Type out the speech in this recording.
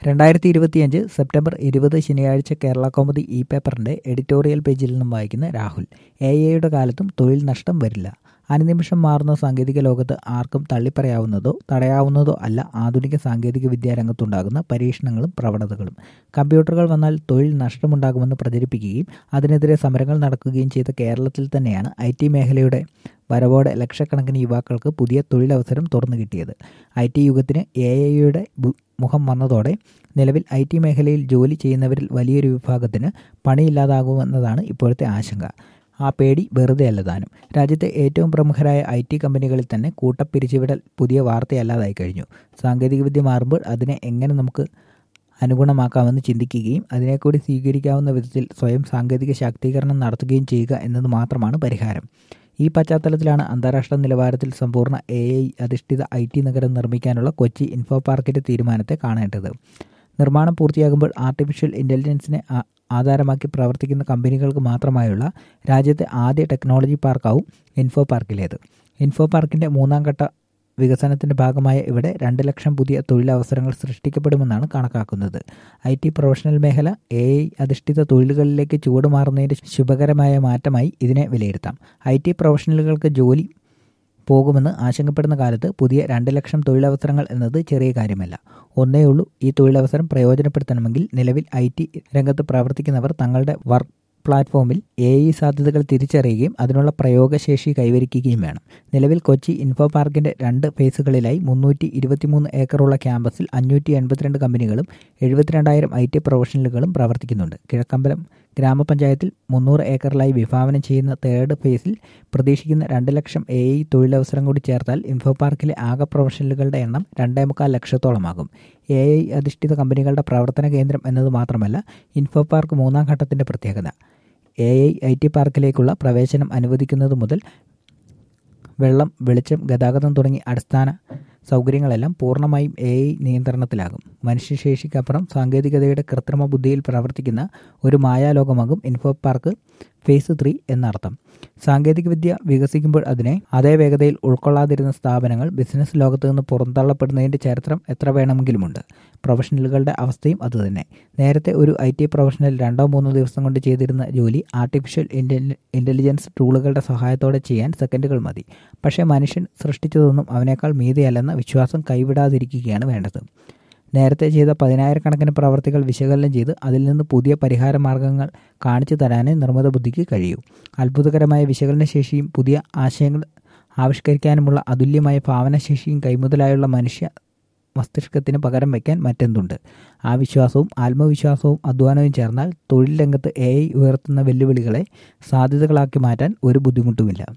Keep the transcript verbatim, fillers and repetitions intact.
രണ്ടായിരത്തി ഇരുപത്തിയഞ്ച് സെപ്റ്റംബർ ഇരുപത് ശനിയാഴ്ച കേരള കൗമുദി ഇ പേപ്പറിൻ്റെ എഡിറ്റോറിയൽ പേജിൽ നിന്നും വായിക്കുന്ന രാഹുൽ. എ ഐയുടെ കാലത്തും തൊഴിൽ നഷ്ടം വരില്ല. അനുനിമിഷം മാറുന്ന സാങ്കേതിക ലോകത്ത് ആർക്കും തള്ളിപ്പറയാവുന്നതോ തടയാവുന്നതോ അല്ല ആധുനിക സാങ്കേതിക വിദ്യാരംഗത്തുണ്ടാകുന്ന പരീക്ഷണങ്ങളും പ്രവണതകളും. കമ്പ്യൂട്ടറുകൾ വന്നാൽ തൊഴിൽ നഷ്ടമുണ്ടാകുമെന്ന് പ്രചരിപ്പിക്കുകയും അതിനെതിരെ സമരങ്ങൾ നടക്കുകയും ചെയ്ത കേരളത്തിൽ തന്നെയാണ് ഐ ടി മേഖലയുടെ വരവോടെ ലക്ഷക്കണക്കിന് യുവാക്കൾക്ക് പുതിയ തൊഴിലവസരം തുറന്നു കിട്ടിയത്. ഐ ടി യുഗത്തിന് എ ഐയുടെ മുഖം വന്നതോടെ നിലവിൽ ഐ ടി മേഖലയിൽ ജോലി ചെയ്യുന്നവരിൽ വലിയൊരു വിഭാഗത്തിന് പണിയില്ലാതാകുമെന്നതാണ് ഇപ്പോഴത്തെ ആശങ്ക. ആ പേടി വെറുതെ അല്ല താനും. രാജ്യത്തെ ഏറ്റവും പ്രമുഖരായ ഐ ടി കമ്പനികളിൽ തന്നെ കൂട്ടപ്പിരിച്ചുവിടൽ പുതിയ വാർത്തയല്ലാതായി കഴിഞ്ഞു. സാങ്കേതികവിദ്യ മാറുമ്പോൾ അതിനെ എങ്ങനെ നമുക്ക് അനുഗുണമാക്കാമെന്ന് ചിന്തിക്കുകയും അതിനെക്കൂടി സ്വീകരിക്കാവുന്ന വിധത്തിൽ സ്വയം സാങ്കേതിക ശാക്തീകരണം നടത്തുകയും ചെയ്യുക എന്നത് മാത്രമാണ് പരിഹാരം. ഈ പശ്ചാത്തലത്തിലാണ് അന്താരാഷ്ട്ര നിലവാരത്തിൽ സമ്പൂർണ്ണ എ ഐ അധിഷ്ഠിത ഐ ടി നഗരം നിർമ്മിക്കാനുള്ള കൊച്ചി ഇൻഫോ പാർക്കിൻ്റെ തീരുമാനത്തെ കാണേണ്ടത്. നിർമ്മാണം പൂർത്തിയാകുമ്പോൾ ആർട്ടിഫിഷ്യൽ ഇൻ്റലിജൻസിനെ ആധാരമാക്കി പ്രവർത്തിക്കുന്ന കമ്പനികൾക്ക് മാത്രമായുള്ള രാജ്യത്തെ ആദ്യ ടെക്നോളജി പാർക്കാവും ഇൻഫോ പാർക്കിലേത്. ഇൻഫോ പാർക്കിൻ്റെ മൂന്നാം ഘട്ട വികസനത്തിൻ്റെ ഭാഗമായ ഇവിടെ രണ്ട് ലക്ഷം പുതിയ തൊഴിലവസരങ്ങൾ സൃഷ്ടിക്കപ്പെടുമെന്നാണ് കണക്കാക്കുന്നത്. ഐ ടി പ്രൊഫഷണൽ മേഖല എ ഐ അധിഷ്ഠിത തൊഴിലുകളിലേക്ക് ചുവടുമാറുന്നതിൻ്റെ ശുഭകരമായ മാറ്റമായി ഇതിനെ വിലയിരുത്താം. ഐ ടി പ്രൊഫഷണലുകൾക്ക് ജോലി പോകുമെന്ന് ആശങ്കപ്പെടുന്ന കാലത്ത് പുതിയ രണ്ട് ലക്ഷം തൊഴിലവസരങ്ങൾ എന്നത് ചെറിയ കാര്യമല്ല. ഒന്നേ ഉള്ളൂ, ഈ തൊഴിലവസരം പ്രയോജനപ്പെടുത്തണമെങ്കിൽ നിലവിൽ ഐ ടി രംഗത്ത് പ്രവർത്തിക്കുന്നവർ തങ്ങളുടെ വർക്ക് പ്ലാറ്റ്ഫോമിൽ എ ഐ സാധ്യതകൾ തിരിച്ചറിയുകയും അതിനുള്ള പ്രയോഗശേഷി കൈവരിക്കുകയും വേണം. നിലവിൽ കൊച്ചി ഇൻഫോ പാർക്കിൻ്റെ രണ്ട് ഫേസുകളിലായി മുന്നൂറ്റി ഇരുപത്തിമൂന്ന് ഏക്കറുള്ള ക്യാമ്പസിൽ അഞ്ഞൂറ്റി എൺപത്തിരണ്ട് കമ്പനികളും എഴുപത്തിരണ്ടായിരം ഐ ടി പ്രൊഫഷണലുകളും പ്രവർത്തിക്കുന്നുണ്ട്. കിഴക്കമ്പലം ഗ്രാമപഞ്ചായത്തിൽ മുന്നൂറ് ഏക്കറിലായി വിഭാവനം ചെയ്യുന്ന തേർഡ് ഫേസിൽ പ്രതീക്ഷിക്കുന്ന രണ്ട് ലക്ഷം എ ഐ തൊഴിലവസരം കൂടി ചേർത്താൽ ഇൻഫോ പാർക്കിലെ ആകെ പ്രൊഫഷണലുകളുടെ എണ്ണം രണ്ടേ മുക്കാൽ ലക്ഷത്തോളമാകും. എ ഐ അധിഷ്ഠിത കമ്പനികളുടെ പ്രവർത്തന കേന്ദ്രം എന്നത് മാത്രമല്ല ഇൻഫോ പാർക്ക് മൂന്നാം ഘട്ടത്തിൻ്റെ പ്രത്യേകത. എ ഐ ഐ ടി പാർക്കിലേക്കുള്ള പ്രവേശനം അനുവദിക്കുന്നത് മുതൽ വെള്ളം, വെളിച്ചം, ഗതാഗതം തുടങ്ങി അടിസ്ഥാന സൗകര്യങ്ങളെല്ലാം പൂർണ്ണമായും എ ഐ നിയന്ത്രണത്തിലാകും. മനുഷ്യശേഷിക്കപ്പുറം സാങ്കേതികതയുടെ കൃത്രിമ ബുദ്ധിയിൽ പ്രവർത്തിക്കുന്ന ഒരു മായാലോകമാകും ഇൻഫോ പാർക്ക് ഫേസ് ത്രീ എന്നർത്ഥം. സാങ്കേതികവിദ്യ വികസിക്കുമ്പോൾ അതിനെ അതേ വേഗതയിൽ ഉൾക്കൊള്ളാതിരുന്ന സ്ഥാപനങ്ങൾ ബിസിനസ് ലോകത്ത് നിന്ന് പുറന്തള്ളപ്പെടുന്നതിൻ്റെ ചരിത്രം എത്ര വേണമെങ്കിലുമുണ്ട്. പ്രൊഫഷണലുകളുടെ അവസ്ഥയും അതുതന്നെ. നേരത്തെ ഒരു ഐ ടി പ്രൊഫഷണൽ രണ്ടോ മൂന്നോ ദിവസം കൊണ്ട് ചെയ്തിരുന്ന ജോലി ആർട്ടിഫിഷ്യൽ ഇൻ്റലിജൻസ് ടൂളുകളുടെ സഹായത്തോടെ ചെയ്യാൻ സെക്കൻഡുകൾ മതി. പക്ഷേ മനുഷ്യൻ സൃഷ്ടിച്ചതൊന്നും അവനേക്കാൾ മീതെയല്ലെന്ന വിശ്വാസം കൈവിടാതിരിക്കുകയാണ് വേണ്ടത്. നേരത്തെ ചെയ്ത പതിനായിരക്കണക്കിന് പ്രവർത്തികൾ വിശകലനം ചെയ്ത് അതിൽ നിന്ന് പുതിയ പരിഹാര മാർഗങ്ങൾ കാണിച്ചു തരാനേ നിർമ്മിത ബുദ്ധിക്ക് കഴിയൂ. അത്ഭുതകരമായ വിശകലനശേഷിയും പുതിയ ആശയങ്ങൾ ആവിഷ്കരിക്കാനുമുള്ള അതുല്യമായ ഭാവനശേഷിയും കൈമുതലായുള്ള മനുഷ്യ മസ്തിഷ്കത്തിന് പകരം വയ്ക്കാൻ മറ്റെന്തുണ്ട്? ആ വിശ്വാസവും ആത്മവിശ്വാസവും അധ്വാനവും ചേർന്നാൽ തൊഴിൽ രംഗത്ത് എ ഐ ഉയർത്തുന്ന വെല്ലുവിളികളെ സാധ്യതകളാക്കി മാറ്റാൻ ഒരു ബുദ്ധിമുട്ടുമില്ല.